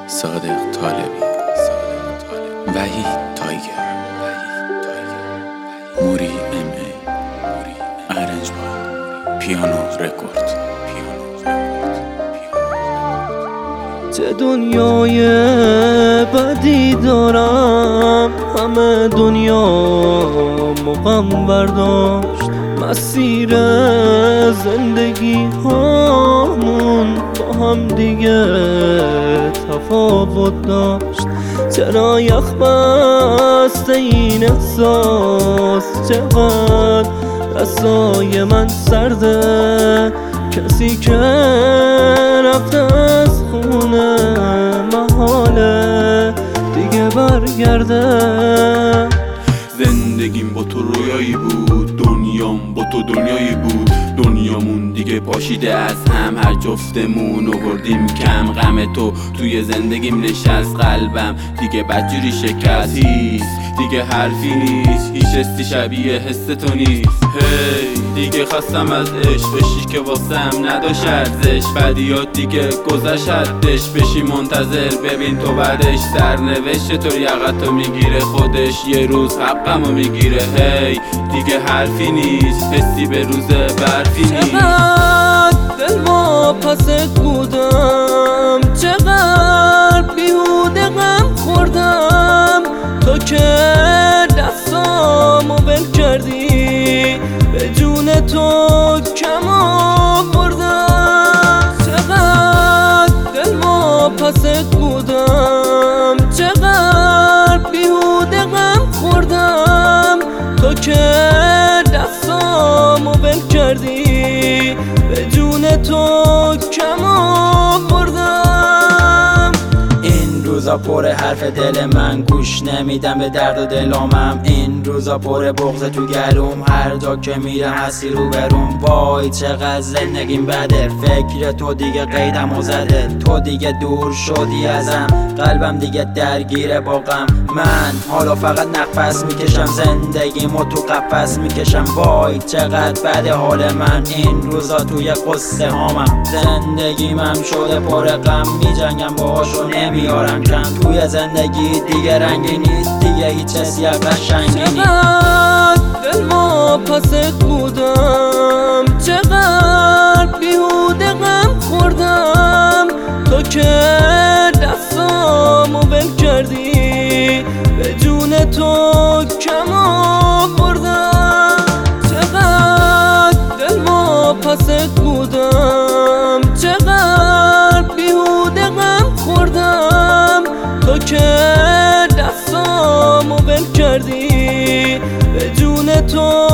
صادق طالبی، وحید تایگر، موری ام ای، ارنج بای، پیانو رکورد. چه دنیای بدی دارم، همه دنیا مقام برداشت. مسیر زندگی هامون با هم دیگه تفاوت داشت. چرا یخ بسته این احساس، چقدر دستای من سرده. کسی که رفته از خونه محاله دیگه برگرده. زندگیم با تو رویایی بود، دنیام با تو دنیایی بود. دنیامون دیگه پاشیده از هم، هر جفتمون آوردیم کم. غم تو توی زندگیم نشست، قلبم دیگه بدجوری شکست. دیگه حرفی نیست، هیچ حسی شبیه حس تو نیست. دیگه خواستم از عشقشی که واسم نداشت ارزش. بدیات دیگه گذشت حدش، بشی منتظر ببین تو بعدش. سرنوشت تو یقتو میگیره خودش، یه روز حقمو میگیره. دیگه حرفی نیست، حسی به روز برفی نیست. چقدر دل واپس بودم، چقدر بیهوده غم خوردم. تو که دستامو بل کردی، به جون تو کم آوردم. چقدر دل واپس بودم، چقدر بیهوده غم خوردم. تو که دستامو بل کردی، به جون تو کم آوردم. این روزا پر حرف دل من، گوش نمیدم به درد و دلامم. این روزا پر بغض تو گلوم، هر جا که میرم هستی رو بروم. وای چقدر زندگیم بده، فکر تو دیگه قیدمو زده. تو دیگه دور شدی ازم، قلبم دیگه درگیره با غم. من حالا فقط نفس میکشم، زندگیمو تو قفس میکشم. وای چقدر بده حال من، این روزا توی قصه هامم. زندگیم هم شده پر غم، میجنگم باهاشو نمیارم کم. توی زندگی دیگه رنگی نیست، دیگه هیچ حسی قشنگی نیست. چقدر دل واپس بودم، چقدر بیهوده غم خوردم. تو که دستامو بل کردی، به جون تو کم آوردم. چقدر دل واپس بودم، چقدر بیهوده غم خوردم. تو که دستامو بل کردی، به جون تو